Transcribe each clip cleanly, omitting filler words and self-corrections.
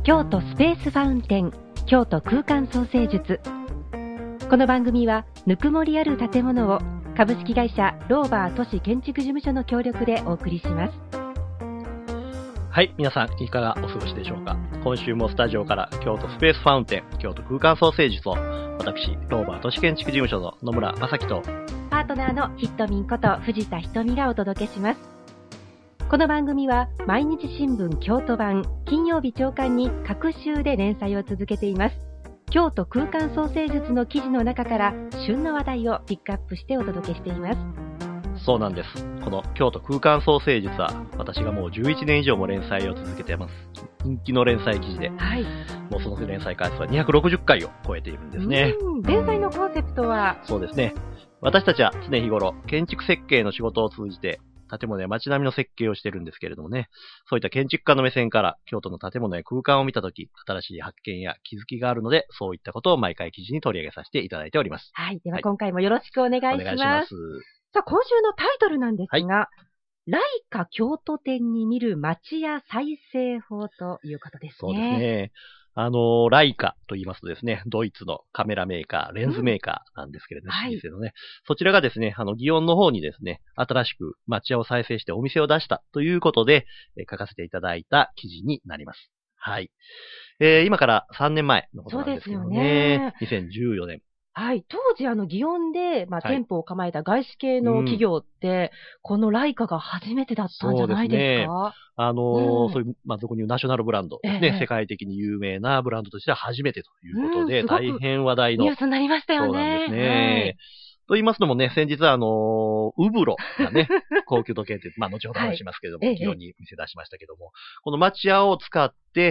京都スペースファウンテン、京都空間創生術。この番組はぬくもりある建物を株式会社ローバー都市建築事務所の協力でお送りします。 はい、皆さんいかがお過ごしでしょうか。今週もスタジオから京都スペースファウンテン、京都空間創生術を私ローバー都市建築事務所の野村正樹とパートナーのヒットミンこと藤田ひとみがお届けします。この番組は毎日新聞京都版、金曜日朝刊に各週で連載を続けています。京都空間創生術の記事の中から旬の話題をピックアップしてお届けしています。 そうなんです。この京都空間創生術は私がもう11年以上も連載を続けています。人気の連載記事で、 はい、 もうその連載回数は260回を超えているんですね。 連載のコンセプトは、 そうですね。私たちは常日頃建築設計の仕事を通じて建物や街並みの設計をしているんですけれどもね、そういった建築家の目線から京都の建物や空間を見たとき、新しい発見や気づきがあるので、そういったことを毎回記事に取り上げさせていただいております。 はい。では今回もよろしくお願いします。 お願いします。 さあ、今週のタイトルなんですが、ライカ京都店に見る街や再生法ということですね。 そうですね。ライカと言いますとですね、ドイツのカメラメーカー、レンズメーカーなんですけれども、老舗のね、そちらがですね、祇園の方にですね、新しく町屋を再生してお店を出したということで、書かせていただいた記事になります。はい。今から3年前のことなんですけどね。そうですよね。2014年。 はい。当時、祇園で、店舗を構えた外資系の企業って、このライカが初めてだったんじゃないですか？ そういう、俗に言うナショナルブランドですね。世界的に有名なブランドとしては初めてということで、大変話題の。 ニュースになりましたよね。 そうなんですね。と言いますのもね、先日ウブロがね、高級時計って、後ほど話しますけども、祇園に店出しましたけども、この町屋を使って、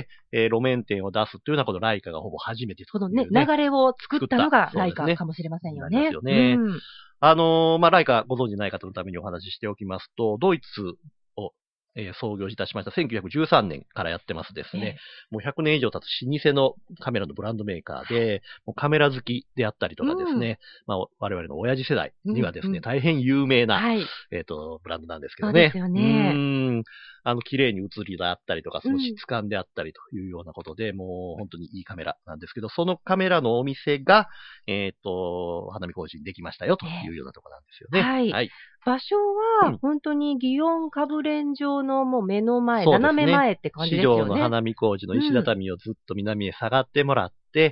路面店を出すというのは、このライカがほぼ初めてという、ね。 このね、流れを作ったのがライカかもしれませんよね。 ですよね。ライカご存じない方のためにお話ししておきますと、ドイツを創業いたしました1913年からやってますですね。もう100年以上経つ老舗のカメラのブランドメーカーで、もうカメラ好きであったりとかですね、我々の親父世代にはですね、大変有名な、ブランドなんですけどね。 そうですよね。 綺麗に映りであったりとか、その質感であったりというようなことで、もう本当にいいカメラなんですけど、そのカメラのお店が、花見小路にできましたよというようなところなんですよね。はい。 場所は、本当に祇園かぶれん上のもう目の前、斜め前って感じですよね。 市場の花見小路の石畳をずっと南へ下がってもらって、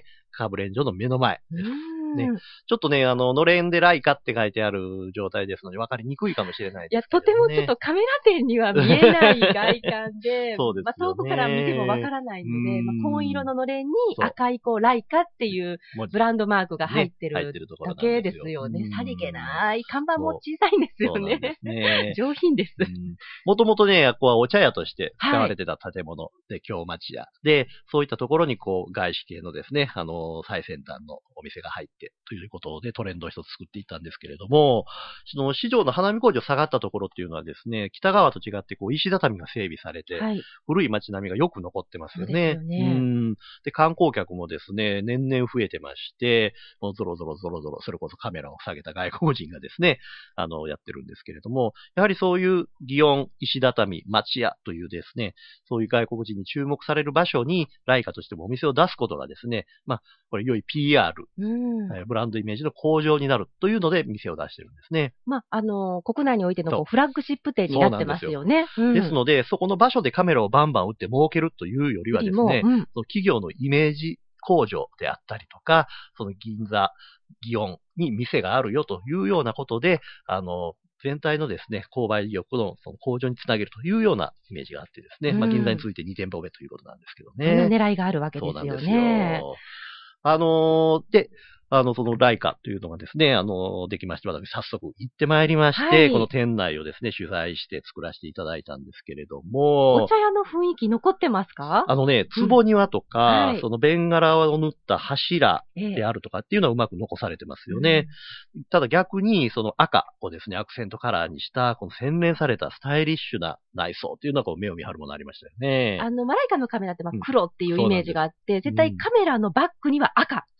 かぶれん上の目の前です。ね、ちょっとね、のれんでライカって書いてある状態ですので、分かりにくいかもしれないですけど、ね。 いや、とてもちょっとカメラ店には見えない外観で、そうですよね。遠くから見ても分からないので、紺色ののれんに赤いライカっていうブランドマークが入ってるだけですよね。さりげない。看板も小さいんですよね。上品です。 もともとね、ここはお茶屋として使われてた建物で、京町屋で、そういったところに外資系のですね、最先端のお店が入って、ということでトレンドを一つ作っていったんですけれども、その市場の花見工場下がったところっていうのはですね、北側と違って石畳が整備されて、古い街並みがよく残ってますよね。で、観光客もですね、年々増えてまして、もうゾロゾロ、それこそカメラを下げた外国人がですね、やってるんですけれども、やはりそういう祇園、石畳、町屋というですね、そういう外国人に注目される場所に、ライカとしてもお店を出すことがですね、これ良い PR、ブランドイメージの向上になるというので店を出してるんですね。 国内においてのフラッグシップ店になってますよね。 ですので、そこの場所でカメラをバンバン打って儲けるというよりはですね、その企業のイメージ向上であったりとか、その銀座、祇園に店があるよというようなことで、全体のですね、購買意欲のその向上につなげるというようなイメージがあってですね、銀座について2店舗目ということなんですけどね。 狙いがあるわけですよね。そうなんですよ。 で、そのライカというのがですね、できまして、私早速行ってまいりまして、この店内をですね、取材して作らせていただいたんですけれども。 お茶屋の雰囲気残ってますか？ 壺庭とか、そのベンガラを塗った柱であるとかっていうのはうまく残されてますよね。ただ逆に、その赤をですね、アクセントカラーにした、この洗練されたスタイリッシュな内装っていうのが目を見張るものありましたよね。 ライカのカメラって黒っていうイメージがあって、絶対カメラのバックには赤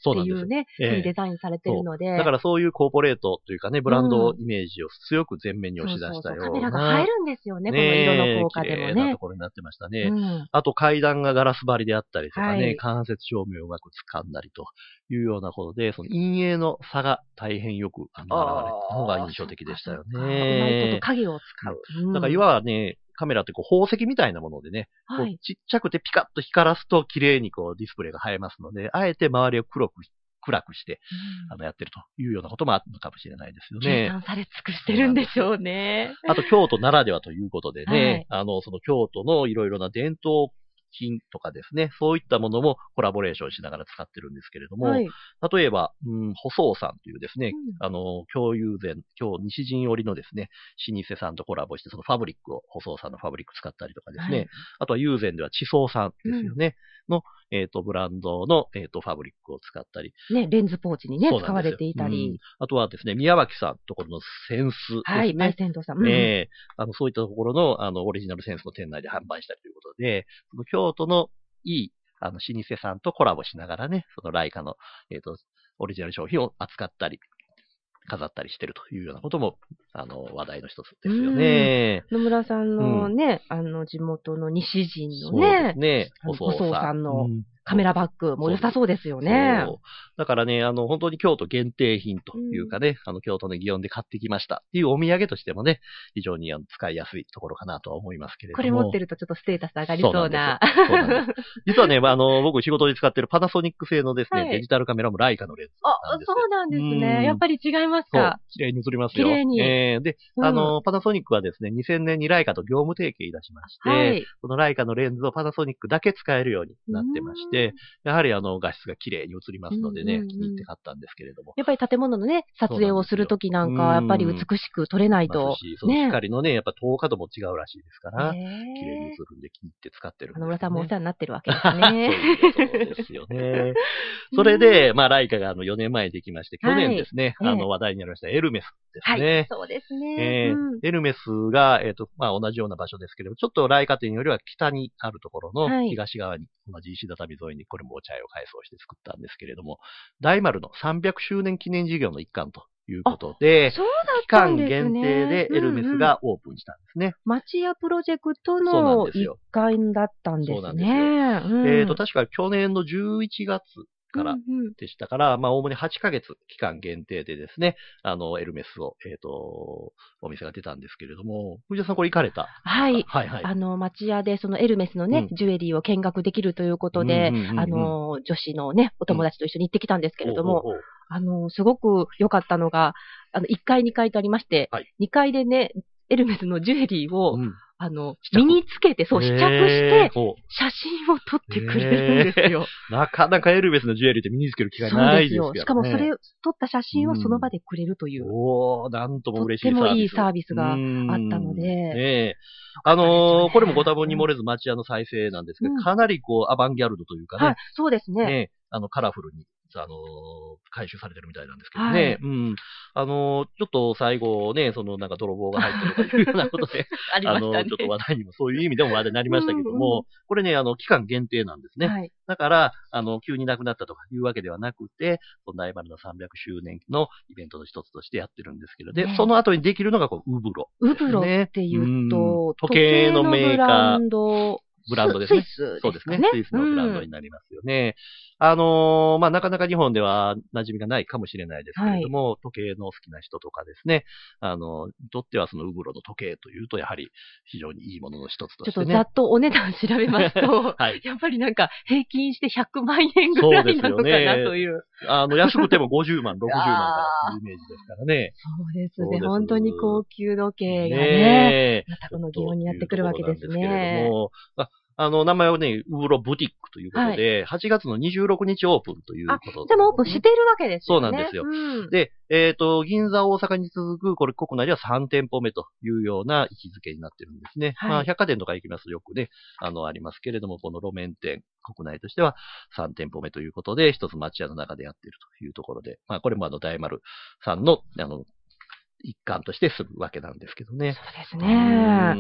いうね、そういうデザインされてるので。 だからそういうコーポレートというかね、ブランドイメージを強く前面に押し出したような。 カメラが映えるんですよね、この色の効果でもね。 綺麗なところになってましたね。あと階段がガラス張りであったりとかね、間接照明をうまく掴んだりというようなことで、その陰影の差が大変よく現れたのが印象的でしたよね。 うまいこと影を使う。 だからいわばね、カメラってこう宝石みたいなものでね、こうちっちゃくてピカッと光らすと綺麗にこうディスプレイが映えますので、あえて周りを暗くして、やってるというようなこともあるのかもしれないですよね。 計算され尽くしてるんでしょうね。 あと京都ならではということでね、その京都のいろいろな伝統品とかですね、そういったものもコラボレーションしながら使ってるんですけれども、例えば、細さんというですね、京西陣織のですね、老舗さんとコラボして、そのファブリックを、細さんのファブリック使ったりとかですね、あとは友禅では地層さんですよね、の、ブランドの、ファブリックを使ったり。 ね、レンズポーチにね、使われていたり。 あとはですね、宮脇さんところのセンスですね。 バイセントさん。 そういったところの、オリジナルセンスの店内で販売したりということで、その京都のいい、老舗さんとコラボしながらね、そのライカの、オリジナル商品を扱ったり、飾ったりしてるというようなことも、話題の一つですよね。 野村さんのね、地元の西陣のね、細さんのカメラバッグも良さそうですよね。 だからね、本当に京都限定品というかね、京都の祇園で買ってきましたっていうお土産としてもね、非常に使いやすいところかなとは思いますけれども。 これ持ってるとちょっとステータス上がりそうな。 そうなんです。実はね、僕仕事で使ってるパナソニック製のですね、デジタルカメラもライカのレンズなんですよ。 そうなんですね。やっぱり違いますか？ 綺麗に映りますよ。 綺麗に。 で、パナソニックはですね、2000年にライカと業務提携いたしまして、このライカのレンズをパナソニックだけ使えるようになってまして、やはり画質が綺麗に映りますのでね、気に入って買ったんですけれども。 やっぱり建物のね、撮影をするときなんか、やっぱり美しく撮れないと。 その光のね、やっぱ透過度も違うらしいですから、綺麗に映るんで気に入って使ってるんです、ね。 野村さんもお世話になってるわけですね。 そうですよね。それで、ライカが4年前にできまして、去年ですね、話題になりましたエルメスですね。 はい、そうですね。 エルメスが、同じような場所ですけれど、ちょっとライカ店よりは北にあるところの東側に、同じ石畳沿いにこれもお茶屋を改装して作ったんですけれども、大丸の300周年記念事業の一環ということで、期間限定でエルメスがオープンしたんですね。 町屋プロジェクトの一環だったんですね。そうなんですよ。 確か去年の11月からでしたから、主に8ヶ月期間限定でですね、エルメスを、お店が出たんですけれども、藤田さんこれ行かれた？ はい。町屋でそのエルメスのね、ジュエリーを見学できるということで、女子のね、お友達と一緒に行ってきたんですけれども、すごく良かったのが、1階、2階とありまして、2階でね、エルメスのジュエリーを、身につけて、試着して、写真を撮ってくれるんですよ。 なかなかエルメスのジュエリーって身につける機会ないですよね。 しかもそれ、撮った写真をその場でくれるという。 なんとも嬉しいサービス。 とってもいいサービスがあったので。 これもご多分に漏れず町屋の再生なんですけど、かなりアバンギャルドというかね。 そうですね。 カラフルに。回収されてるみたいなんですけどね。ちょっと最後ね、泥棒が入ってるというようなことで、 ありましたね。 ちょっと話題にも、そういう意味でも話題になりましたけども、これね、期間限定なんですね。だから、急になくなったとかいうわけではなくて、大丸の300周年のイベントの一つとしてやってるんですけど、で、その後にできるのが、ウブロ。 ウブロっていうと、 時計のメーカー、 ブランドですね。 スイスそうですね。スイスのブランドになりますよね。なかなか日本では馴染みがないかもしれないですけれども、時計の好きな人とかですね、にとってはそのウブロの時計というと、やはり非常にいいものの一つとしてね。 ちょっとざっとお値段調べますと、やっぱり平均して100万円ぐらいなのかなという。 安くても50万、60万からいうイメージですからね。 そうですね。本当に高級時計がね、またこの祇園にやってくるわけですね。 名前はね、ウブロブティックということで、8月の26日オープンということで。 でもオープンしているわけですよね。 そうなんですよ。で、銀座、大阪に続く、これ国内では3店舗目というような位置づけになってるんですね。百貨店とか行きますとよくね、ありますけれども、この路面店、国内としては3店舗目ということで、一つ町屋の中でやっているというところで、これも大丸さんの、一環としてするわけなんですけどね。 そうですね。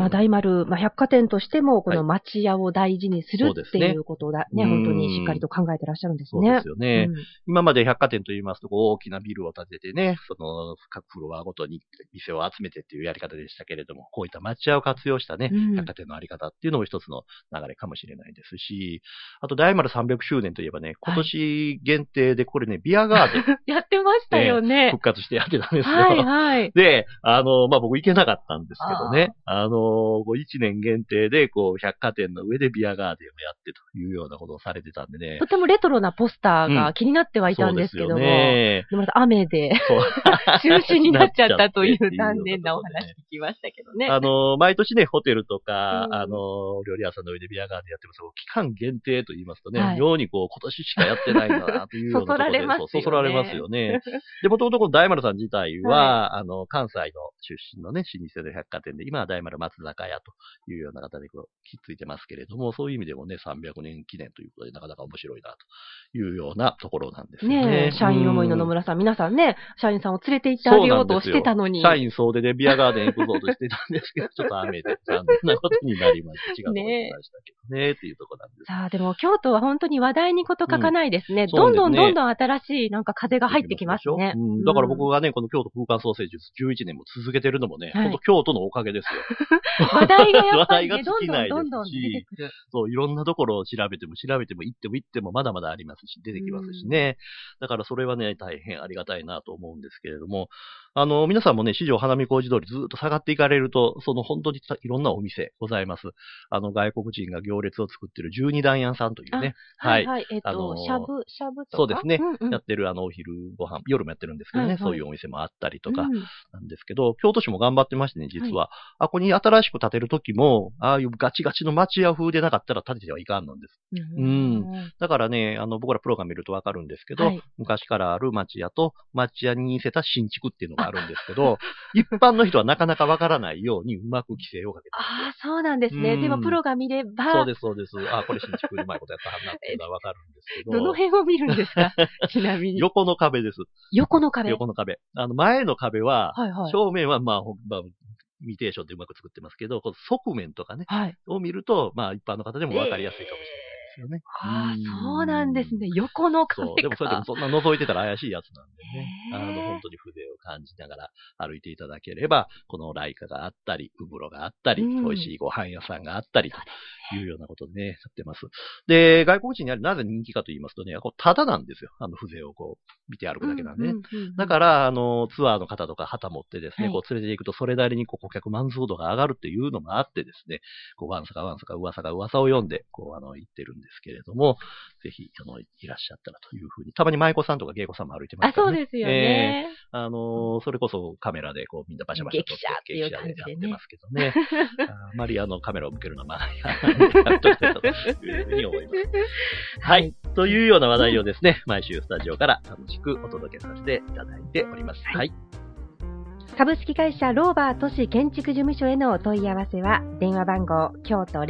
大丸、百貨店としても、この町屋を大事にするっていうことだね、本当にしっかりと考えてらっしゃるんですね。 そうですよね。今まで百貨店と言いますと、大きなビルを建ててね、各フロアごとに店を集めてっていうやり方でしたけれども、こういった町屋を活用したね、百貨店のあり方っていうのも一つの流れかもしれないですし、あと大丸300周年といえばね、今年限定でこれね、ビアガーデン。 やってましたよね。 復活してやってたんですよ。で、僕行けなかったんですけどね、1年限定で、百貨店の上でビアガーデンをやってというようなことをされてたんでね。 とてもレトロなポスターが気になってはいたんですけども、でも雨で中止になっちゃったという残念なお話聞きましたけどね。 毎年ね、ホテルとか、料理屋さんの上でビアガーデンやってますが、期間限定と言いますとね、妙に今年しかやってないんだなというようなところで、そそられますよね。で、もともとこの大丸さん自体は、関西の出身のね、老舗の百貨店で、今は大丸松坂屋というような方でひっついてますけれども、そういう意味でもね、300年記念ということで、なかなか面白いなというようなところなんですね。 社員思いの野村さん、皆さんね、社員さんを連れて行ってあげようとしてたのに。 社員総出でビアガーデン行くぞとしてたんですけど、ちょっと雨で残念なことになりました。違うと思いましたけどね、っていうところなんです。 さあ、でも京都は本当に話題にこと書かないですね。どんどん新しい風が入ってきますね。 だから僕がね、この京都空間創生術11年も続けてるのもね、本当京都のおかげですよ。 話題がやっぱりね、どんどん出てくる。 そう、いろんなところを調べても行ってもまだまだありますし、出てきますしね。だからそれはね、大変ありがたいなと思うんですけれども、皆さんもね、四条花見小路通りずっと下がっていかれると、本当にいろんなお店ございます。外国人が行列を作ってる12段屋さんというね。 しゃぶとか。 そうですね。やってるお昼ご飯、夜もやってるんですけどね、そういうお店もあったりとかなんですけど、京都市も頑張ってましてね、実は。ここに新しく建てる時も、ああいうガチガチの町屋風でなかったら建ててはいかんのです。だからね、僕らプロが見るとわかるんですけど、昔からある町屋と町屋に似せた新築っていうのがあるんですけど、一般の人はなかなかわからないようにうまく規制をかけてます。 そうなんですね。でもプロが見れば。 そうです、そうです。これ新築うまいことやったはずなっていうのはわかるんですけど。 どの辺を見るんですかちなみに。 横の壁です。 横の壁。 前の壁は、正面はイミテーションでうまく作ってますけど、側面とかね、を見ると、一般の方でもわかりやすいかもしれないですよね。 そうなんですね。横の壁か。 でもそれでもそんな覗いてたら怪しいやつなんでね。本当に筆を感じながら歩いていただければ、このライカがあったり、ウブロがあったり、美味しいご飯屋さんがあったりというようなことでね、やってます。で、外国人になぜ人気かと言いますとね、ただなんですよ。筆を見て歩くだけなんでね。だから、ツアーの方とか旗持ってですね、連れて行くとそれなりに顧客満足度が上がるっていうのもあってですね、わんさか噂が噂を読んで、言ってるんですけれども、ぜひ、いらっしゃったらというふうに、たまに舞妓さんとか芸妓さんも歩いてますからね。 そうですよね。 それこそカメラでみんなバシャバシャと激写でやってますけどね。あまりカメラを向けるのはまあ、やっときたいというふうに思います。はい。というような話題をですね、毎週スタジオから楽しくお届けさせていただいております。はい。 株式会社ローバー都市建築事務所へのお問い合わせは、電話番号京都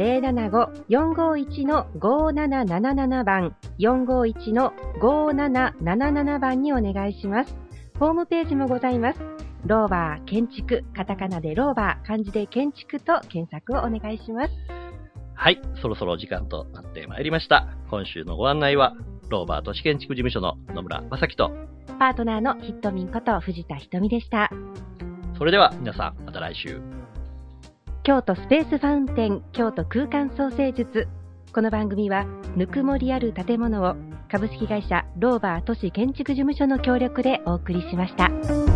075-451-5777 番、451-5777 番にお願いします。ホームページもございます。ローバー建築、カタカナでローバー、漢字で建築と検索をお願いします。 はい、そろそろお時間となってまいりました。今週のご案内は、ローバー都市建築事務所の野村正樹と、 パートナーのヒットミンこと藤田ひとみでした。 それでは皆さん、また来週。 京都スペースファウンテン、京都空間創生術。この番組は、ぬくもりある建物を株式会社ローバー都市建築事務所の協力でお送りしました。